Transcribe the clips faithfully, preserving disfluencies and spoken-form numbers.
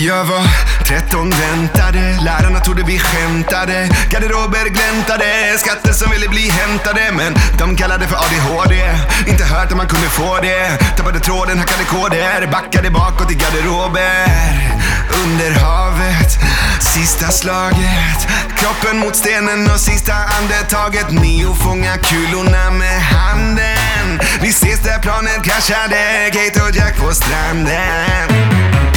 Jag var tretton, väntade, lärarna trodde vi skämtade. Garderober gläntade, skatter som ville bli hämtade. Men de kallade för A D H D, inte hört att man kunde få det. Tappade tråden, hackade koder, backade bakåt i garderober. Under havet, sista slaget, kroppen mot stenen och sista andetaget. Neo fångar kulorna med handen. Vi ses där planet kraschade, Kate och Jack på stranden.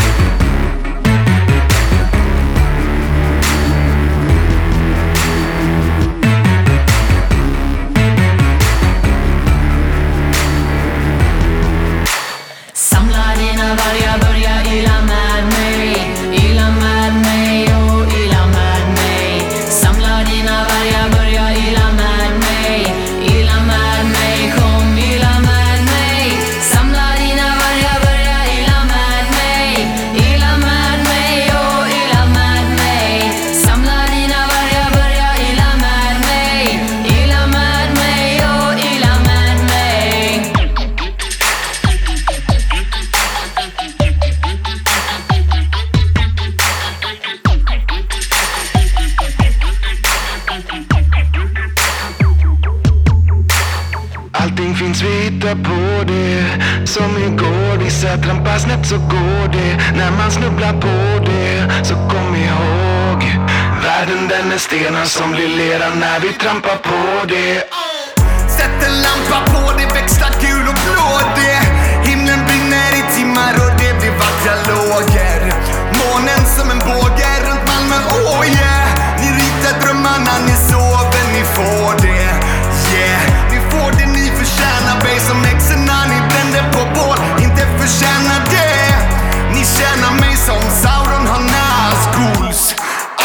Samla dina vargar, börja ila med mig. Ila med mig och ila med mig. Samla dina vargar, börja ila med mig. Ila med mig, kom ila med mig. Samla dina vargar, börja ila med mig. Ila med mig och ila med mig. Samla dina vargar, börja ila med mig. Ila med mig och ila med mig. Allting finns, vi hittar på det. Som igår, vissa trampar snett så går det. När man snubblar på det, så kom ihåg. Världen den är stenar som blir lera när vi trampar på det. Sätt en lampa på det, växlar gul och blå det. Himlen brinner i timmar och det blir vackra lågor. Månen som en båge runt Malmö, oh yeah. Ni ritar drömmarna, ni sover, ni får det. Yeah, ni får det ni förtjänar. Bej som exerna, ni brände på bål, inte förtjänar det. Ni känner mig som Sauron har Nazguls.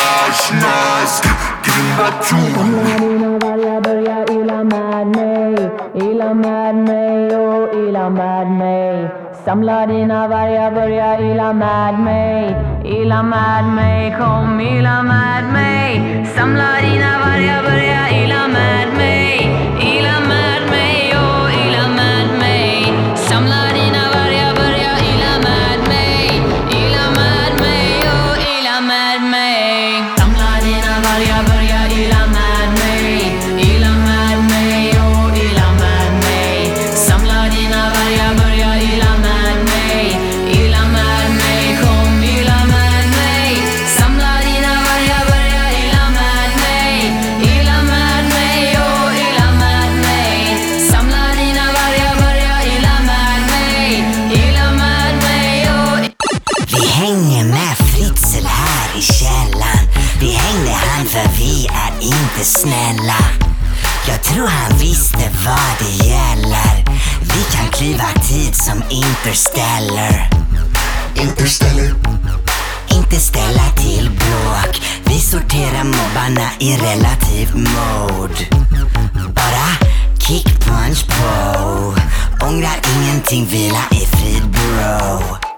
Ashnask, Grimbaton. Vargar börja ila med mig. Ila med mig och ila med mig. Samla dina vargar, börja ila med mig. Ila med mig, kom ila med mig. Samla dina vargar, börja ila med mig. Ila med mig och ila med mig. Samla dina vargar, börja ila med mig. Ila med mig och ila med mig. Samla dina vargar, börja ila med mig. Ila med mig och ila med mig. Samla dina vargar, börja ila med mig. Ila med mig, kom ila med mig. Samla dina vargar, börja ila med mig. Ila med mig och ila med mig. Samla dina vargar, börja ila med mig. Ila med mig och... Vi hänger med Fritzl här i källan. Vi hängde han för vi är inte snälla. Jag tror han visste vad det gäller. Vi kan kliva tid som Interstellar. Interstellar. Inte ställa till bråk. Vi sorterar mobbarna i relativ mode. Bara kick punch på. Ångrar ingenting, vila i frid bro.